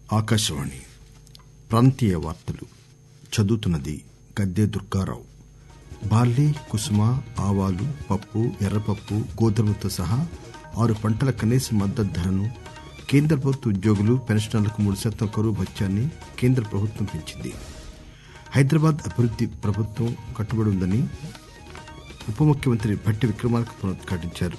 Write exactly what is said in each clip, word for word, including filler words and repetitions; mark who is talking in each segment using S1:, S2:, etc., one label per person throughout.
S1: ఆకాశవాణి ప్రాంతీయ వార్తలు చదువుతున్నది గద్దె దుర్గారావు. బార్లీ, కుసుమ, ఆవాలు, పప్పు, ఎర్రపప్పు, గోధుమలతో సహా ఆరు పంటల కనీస మద్దతు ధరను కేంద్ర ప్రభుత్వ ఉద్యోగులు, పెన్షనర్లకు మూడు శాతం కరువు భత్యాన్ని కేంద్ర ప్రభుత్వం పెంచింది. హైదరాబాద్ అభివృద్ది ప్రభుత్వం కట్టుబడి ఉందని ఉప ముఖ్యమంత్రి భట్టి విక్రమార్క పునరుద్ఘాటించారు.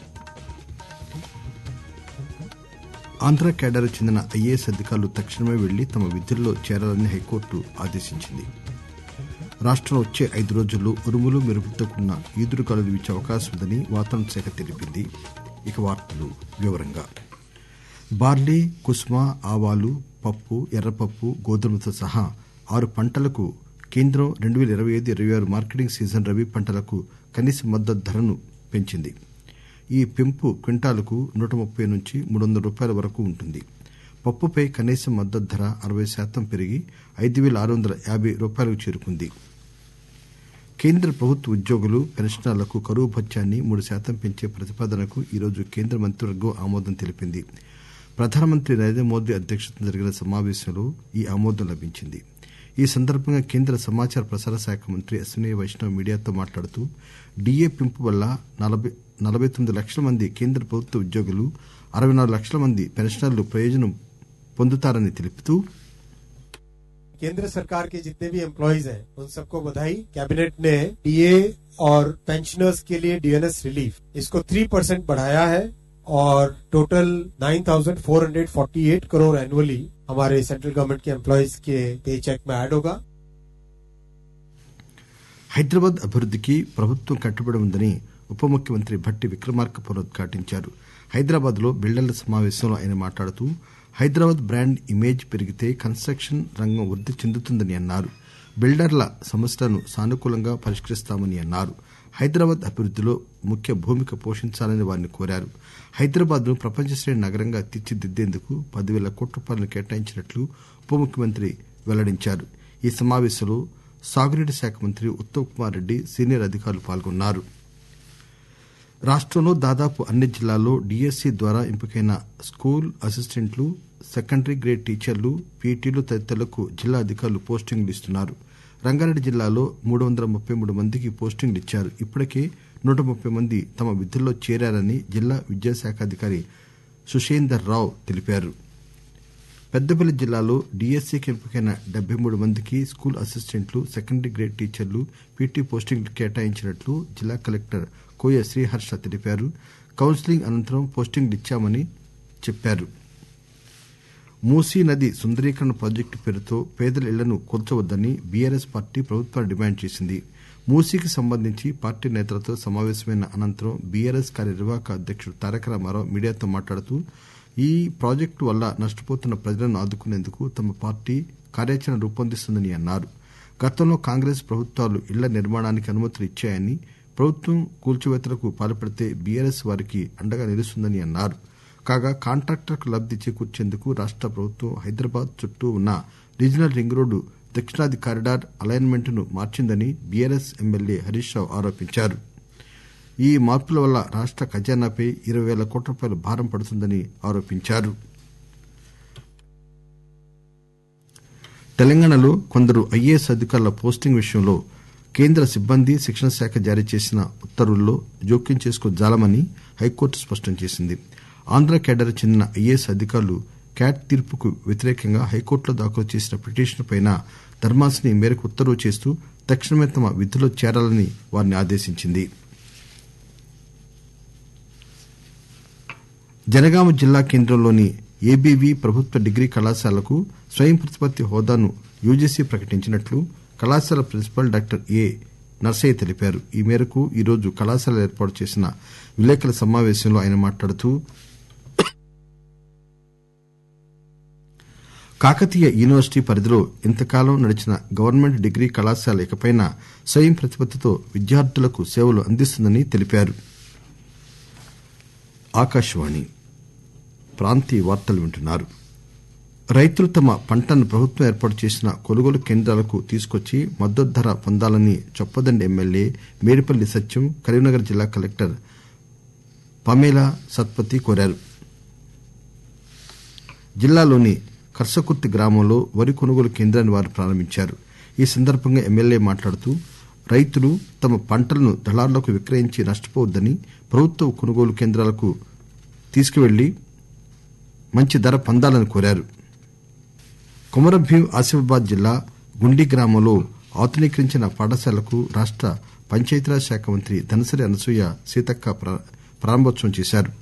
S1: ఆంధ్ర కేడర్కు చెందిన ఐఏఎస్ అధికారులు తక్షణమే వెళ్లి తమ విధుల్లో చేరాలని హైకోర్టు ఆదేశించింది. రాష్టంలో వచ్చే ఐదు రోజుల్లో ఉరుములు, మెరుపులతో కూడిన ఈదురుగాలులు వీచే అవకాశం ఉందని వాతావరణ శాఖ తెలిపింది. ఇక వార్తలు వివరంగా బార్లీ, కుసుమ, ఆవాలు, పప్పు, ఎర్రపప్పు, గోధుమలతో సహా ఆరు పంటలకు కేంద్రం రెండు పేల ఇరవై ఐదు ఇరవై ఆరు మార్కెటింగ్ సీజన్ రబీ పంటలకు కనీస మద్దతు ధరను పెంచింది. ఈ పెంపు క్వింటాలుకు నూట ముప్పై నుంచి మూడు వందల రూపాయల వరకు ఉంటుంది. పప్పుపై కనీస మద్దతు ధర అరవై శాతం పెరిగి ఐదు పేల ఆరు వందల యాభై రూపాయలకు చేరుకుంది. కేంద్ర ప్రభుత్వ ఉద్యోగులు, పెన్షనర్లకు కరువు భత్యాన్ని మూడు శాతం పెంచే ప్రతిపాదనకు ఈరోజు కేంద్ర మంత్రివర్గం ఆమోదం తెలిపింది. ప్రధానమంత్రి నరేంద్ర మోదీ అధ్యక్షతన జరిగిన సమావేశంలో ఈ ఆమోదం లభించింది. ఈ సందర్భంగా కేంద్ర సమాచార ప్రసార శాఖ మంత్రి అశ్విని వైష్ణవ్ మీడియాతో మాట్లాడుతూ డిఏ పెంపు వల్ల నలభై తొమ్మిది లక్షల మంది కేంద్ర ప్రభుత్వ ఉద్యోగులు, అరవై నాలుగు లక్షల మంది పెన్షనర్లు ప్రయోజనం పొందుతారని తెలుపుతూ
S2: केंद्र सरकार के जितने भी एम्प्लॉइज हैं उन सबको बधाई. कैबिनेट ने डीए और पेंशनर्स के लिए डीएनएस रिलीफ इसको थ्री परसेंट बढ़ाया है और total nine thousand four hundred forty eight crore annually हमारे सेंट्रल गवर्नमेंट के एम्प्लॉइज के पे चेक में ऐड होगा.
S1: హైదరాబాద్ అభివృద్దికి ప్రభుత్వం కట్టుబడి ఉందని ఉప ముఖ్యమంత్రి భట్టి విక్రమార్క పునరుద్ఘాటించారు. హైదరాబాద్ లో బిల్డర్ల సమావేశంలో ఆయన మాట్లాడుతూ హైదరాబాద్ బ్రాండ్ ఇమేజ్ పెరిగితే కన్స్ట్రక్షన్ రంగం వృద్ది చెందుతుందని అన్నారు. బిల్డర్ల సమస్యలను సానుకూలంగా పరిష్కరిస్తామని అన్నారు. హైదరాబాద్ అభివృద్దిలో ముఖ్య భూమిక పోషించాలని వారిని కోరారు. హైదరాబాద్ ను ప్రపంచ శ్రేణి నగరంగా తీర్చిదిద్దేందుకు పదివేల కోట్ల రూపాయలను కేటాయించినట్లు ఉప ముఖ్యమంత్రి వెల్లడించారు. ఈ సమావేశంలో సాగునీటి శాఖ మంత్రి ఉత్తమ్ కుమార్ రెడ్డి, సీనియర్ అధికారులు పాల్గొన్నారు. రాష్టంలో దాదాపు అన్ని జిల్లాల్లో డీఎస్సీ ద్వారా ఎంపికైన స్కూల్ అసిస్టెంట్లు, సెకండరీ గ్రేడ్ టీచర్లు, పీటీలు తదితరులకు జిల్లా అధికారులు పోస్టింగ్లు ఇస్తున్నారు. రంగారెడ్డి జిల్లాలో మూడు వందల ముప్పై మూడు మందికి పోస్టింగ్లు ఇచ్చారు. ఇప్పటికే నూట ముప్పై మంది తమ విధుల్లో చేరారని జిల్లా విద్యాశాఖాధికారి సుషేందర్ రావు తెలిపారు. పెద్దపల్లి జిల్లాలో డీఎస్సీకి ఎంపికైన డెబ్బై మూడు మందికి స్కూల్ అసిస్టెంట్లు, సెకండరీ గ్రేడ్ టీచర్లు, పీటీ పోస్టింగ్లు కేటాయించినట్లు జిల్లా కలెక్టర్ కోయ శ్రీహర్ష తెలిపారు. కౌన్సిలింగ్ అనంతరం పోస్టింగ్లు ఇచ్చామని చెప్పారు. మూసీ నది సుందరీకరణ ప్రాజెక్టు పేరుతో పేదల ఇళ్లను కూల్చవద్దని బీఆర్ఎస్ పార్టీ ప్రభుత్వాన్ని డిమాండ్ చేసింది. మూసీకి సంబంధించి పార్టీ నేతలతో సమావేశమైన అనంతరం బీఆర్ఎస్ కార్యనిర్వాహక అధ్యక్షుడు తారక రామారావు మీడియాతో మాట్లాడుతూ ఈ ప్రాజెక్టు వల్ల నష్టపోతున్న ప్రజలను ఆదుకునేందుకు తమ పార్టీ కార్యాచరణ రూపొందిస్తుందని అన్నారు. గతంలో కాంగ్రెస్ ప్రభుత్వాలు ఇళ్ల నిర్మాణానికి అనుమతులు ఇచ్చాయని, ప్రభుత్వం కూల్చివేతలకు పాల్పడితే బీఆర్ఎస్ వారికి అండగా నిలుస్తుందని అన్నారు. కాగా కాంట్రాక్టర్కు లబ్ది చేకూర్చేందుకు రాష్ట ప్రభుత్వం హైదరాబాద్ చుట్టూ ఉన్న రీజనల్ రింగ్ రోడ్డు దక్షిణాది కారిడార్ అలైన్మెంట్ ను మార్చిందని బీఆర్ఎస్ ఎమ్మెల్యే హరీష్ రావు ఆరోపించారు. ఈ మార్పుల వల్ల రాష్ట ఖజానాపై ఇరవై పేల కోట్ల రూపాయల భారం పడుతుందని ఆరోపించారు. తెలంగాణలో కొందరు ఐఏఎస్ అధికారుల పోస్టింగ్ విషయంలో కేంద్ర సిబ్బంది శిక్షణ శాఖ జారీ చేసిన ఉత్తర్వుల్లో జోక్యం చేసుకోజాలమని హైకోర్టు స్పష్టం చేసింది. ఆంధ్ర కేడర్కు చెందిన ఐఏఎస్ అధికారులు క్యాట్ తీర్పుకు వ్యతిరేకంగా హైకోర్టులో దాఖలు చేసిన పిటిషన్పై ధర్మాసనం ఈ మేరకు ఉత్తర్వు చేస్తూ తక్షణమే తమ విధుల్లో చేరాలని వారిని ఆదేశించింది. జనగామ జిల్లా కేంద్రంలోని ఏబీవీ ప్రభుత్వ డిగ్రీ కళాశాలకు స్వయం ప్రతిపత్తి హోదాను యూజీసీ ప్రకటించినట్లు కళాశాల ప్రిన్సిపల్ డాక్టర్ ఏ నర్సయ్య తెలిపారు. ఈ మేరకు ఈరోజు కళాశాల ఏర్పాటు చేసిన విలేకరుల సమావేశంలో ఆయన మాట్లాడుతూ కాకతీయ యూనివర్సిటీ పరిధిలో ఇంతకాలం నడిచిన గవర్నమెంట్ డిగ్రీ కళాశాల ఇకపై స్వయం ప్రతిపత్తితో విద్యార్థులకు సేవలు అందిస్తుందని తెలిపారు. ఆకాశవాణి ప్రాంతీయ వార్తలు వింటున్నారు. రైతులు తమ పంటను ప్రభుత్వం ఏర్పాటు చేసిన కొనుగోలు కేంద్రాలకు తీసుకొచ్చి మద్దతు ధర పొందాలని చొప్పదండి ఎమ్మెల్యే మేడిపల్లి సత్యం కరీంనగర్ జిల్లా కలెక్టర్ పమేలా సత్పతి కోరారు. జిల్లాలోని కర్సకుర్తి గ్రామంలో వరి కొనుగోలు కేంద్రాన్ని వారు ప్రారంభించారు. ఈ సందర్భంగా ఎమ్మెల్యే మాట్లాడుతూ రైతులు తమ పంటలను దళారులకు విక్రయించి నష్టపోవద్దని ప్రభుత్వ కొనుగోలు కేంద్రాలకు తీసుకువెళ్లి మంచి ధర పొందాలని కోరారు. కొమరంభీం ఆసిఫాబాద్ జిల్లా గుండి గ్రామంలో ఆధునీకరించిన పాఠశాలకు రాష్ట పంచాయతీరాజ్ శాఖ మంత్రి ధనసరి అనసూయ సీతక్క ప్రారంభోత్సవం చేశారు.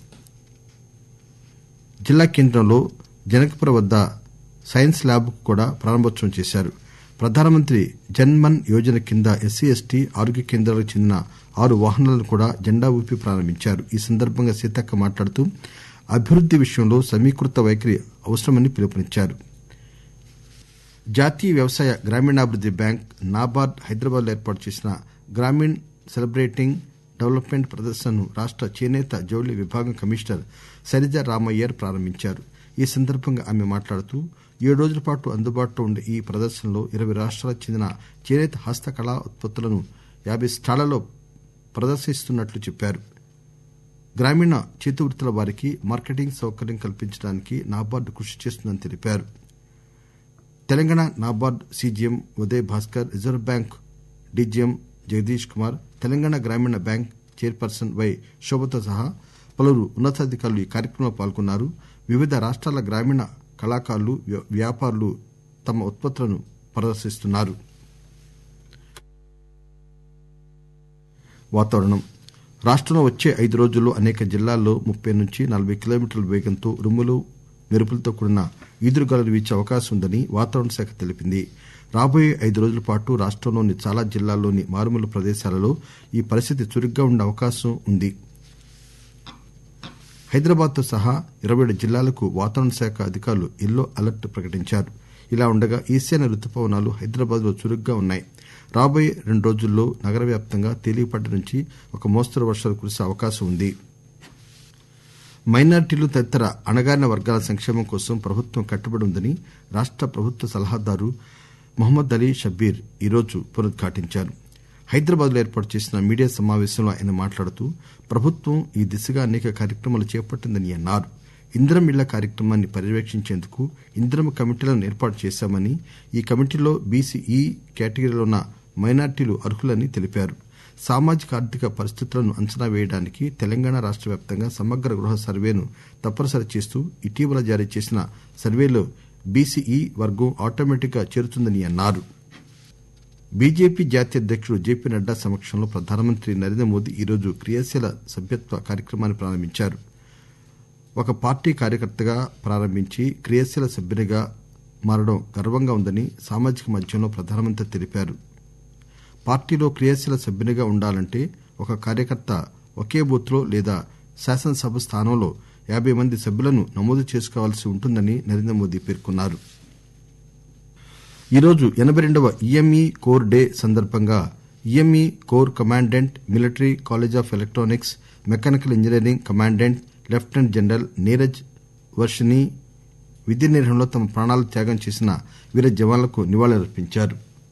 S1: జిల్లా కేంద్రంలో జనకపుర వద్ద సైన్స్ ల్యాబ్ కు కూడా ప్రారంభోత్సవం చేశారు. ప్రధానమంత్రి జన్ మన్ యోజన కింద ఎస్సీ ఎస్టీ ఆరోగ్య కేంద్రాలకు చెందిన ఆరు వాహనాలను కూడా జెండా ఊపి ప్రారంభించారు. ఈ సందర్భంగా సీతక్క మాట్లాడుతూ అభివృద్ది విషయంలో సమీకృత వైఖరి అవసరమని పిలుపునిచ్చారు. జాతీయ వ్యవసాయ గ్రామీణాభివృద్ది బ్యాంక్ నాబార్డ్ హైదరాబాద్ లో ఏర్పాటు చేసిన గ్రామీణ్ సెలబ్రేటింగ్ డెవలప్మెంట్ ప్రదర్శనను రాష్ట చేనేత జౌళి విభాగం కమిషనర్ శైలజ రామయ్యర్ ప్రారంభించారు. ఈ సందర్భంగా ఆమె మాట్లాడుతూ ఏడు రోజుల పాటు అందుబాటులో ఉండే ఈ ప్రదర్శనలో ఇరవై రాష్టాలకు చెందిన చేనేత హస్తకళా ఉత్పత్తులను యాబై స్టాళ్లలో ప్రదర్శిస్తున్నట్లు చెప్పారు. గ్రామీణ చేతివృత్తుల వారికి మార్కెటింగ్ సౌకర్యం కల్పించడానికి నాబార్డు కృషి చేస్తుందని తెలిపారు. Telangana NABARD CGM Uday Bhaskar, reserve bank DGM Jagdish Kumar, Telangana గ్రామీణ బ్యాంక్ చైర్పర్సన్ వై శోభతో సహా పలువురు ఉన్నతాధికారులు ఈ కార్యక్రమంలో పాల్గొన్నారు. వివిధ రాష్టాల గ్రామీణ కళాకారులు, వ్యాపారులు తమ ఉత్పత్తులను ప్రదర్శిస్తున్నారు. వాతావరణం రాష్టంలో వచ్చే ఐదు రోజుల్లో అనేక జిల్లాల్లో ముప్పై నుంచి నలభై కిలోమీటర్ల వేగంతో ఉరుములు మెరుపులతో కూడిన ఈదురుగాలులు వీచే అవకాశం ఉందని వాతావరణ శాఖ తెలిపింది. రాబోయే ఐదు రోజుల పాటు రాష్టంలోని చాలా జిల్లాల్లోని మారుమూల ప్రదేశాలలో ఈ పరిస్థితి చురుగ్గా ఉండే అవకాశం ఉంది. హైదరాబాద్ తో సహా ఇరవై ఏడు జిల్లాలకు వాతావరణ శాఖ అధికారులు ఎల్లో అలర్ట్ ప్రకటించారు. ఇలా ఉండగా ఈశాన్య రుతుపవనాలు హైదరాబాద్ లో చురుగ్గా ఉన్నాయి. రాబోయే రెండు రోజుల్లో నగర వ్యాప్తంగా తేలికపాటి నుంచి ఒక మోస్తరు వర్షాలు కురిసే అవకాశం ఉంది. మైనార్టీలు తదితర అణగారిన వర్గాల సంక్షేమం కోసం ప్రభుత్వం కట్టుబడి ఉందని రాష్ట ప్రభుత్వ సలహాదారు మహమ్మద్ అలీ షబ్బీర్ ఈరోజు పునరుద్ఘాటించారు. హైదరాబాద్ లో ఏర్పాటు చేసిన మీడియా సమావేశంలో ఆయన మాట్లాడుతూ ప్రభుత్వం ఈ దిశగా అనేక కార్యక్రమాలు చేపట్టిందని అన్నారు. ఇందిరం ఇళ్ల కార్యక్రమాన్ని పర్యవేక్షించేందుకు ఇందిరం కమిటీలను ఏర్పాటు చేశామని, ఈ కమిటీలో బీసీఈ కేటగిరీలో ఉన్న మైనార్టీలు అర్హులని తెలిపారు. సామాజిక ఆర్థిక పరిస్థితులను అంచనా వేయడానికి తెలంగాణ రాష్ట వ్యాప్తంగా సమగ్ర గృహ సర్వేను తప్పనిసరి చేస్తూ ఇటీవల జారీ చేసిన సర్వేలో బీసీఈ వర్గం ఆటోమేటిక్ గా చేరుతుందని అన్నారు. బీజేపీ జాతీయ అధ్యకుడు జేపీ నడ్డా సమక్షంలో ప్రధానమంత్రి నరేంద్ర మోదీ ఈరోజు క్రియాశీల సభ్యత్వ కార్యక్రమాన్ని ప్రారంభించారు. ఒక పార్టీ కార్యకర్తగా ప్రారంభించి క్రియాశీల సభ్యునిగా మారడం గర్వంగా ఉందని సామాజిక మాధ్యమంలో ప్రధానమంత్రి తెలిపారు. పార్టీలో క్రియాశీల సభ్యునిగా ఉండాలంటే ఒక కార్యకర్త ఒకే బూత్ లో లేదా శాసనసభ స్థానంలో యాబై మంది సభ్యులను నమోదు చేసుకోవాల్సి ఉంటుందని నరేంద్ర మోదీ పేర్కొన్నారు. ఈరోజు ఎనబై రెండవ ఈఎంఈ కోర్ డే సందర్భంగా EME corps commandant, military college of electronics, mechanical engineering commandant lieutenant general Neeraj Varshini విధి నిర్వహణలో తమ ప్రాణాలు త్యాగం చేసిన వీర జవాన్లకు నివాళులర్పించారు.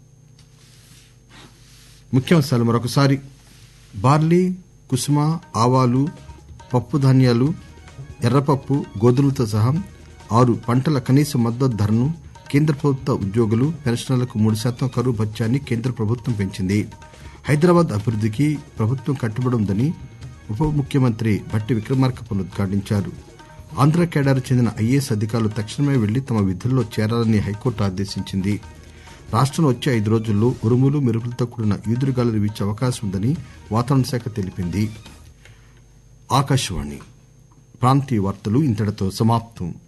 S1: ముఖ్యాంశాలు మరొకసారి. బార్లీ, కుసుమ, ఆవాలు, పప్పు ధాన్యాలు, ఎర్రపప్పు, గోధుమలతో సహా ఆరు పంటల కనీస మద్దతు ధరను కేంద్ర ప్రభుత్వ ఉద్యోగులు, పెన్షనర్లకు మూడు శాతం కరువు భత్యాన్ని కేంద్ర ప్రభుత్వం పెంచింది. హైదరాబాద్ అభివృద్దికి ప్రభుత్వం కట్టుబడి ఉందని ఉప ముఖ్యమంత్రి భట్టి విక్రమార్క పునరుద్ఘాటించారు. ఆంధ్ర కేడర్ చెందిన ఐఏఎస్ అధికారులు తక్షణమే వెళ్లి తమ విధుల్లో చేరాలని హైకోర్టు ఆదేశించింది. రాష్టంలో వచ్చే ఐదు రోజుల్లో ఉరుములు మెరుపులతో కూడిన ఈదురుగాలులు వీచే అవకాశం ఉందని వాతావరణ శాఖ తెలిపింది. ఆకాశవాణి ప్రాంతీయ వార్తలు ఇంతటితో సమాప్తం.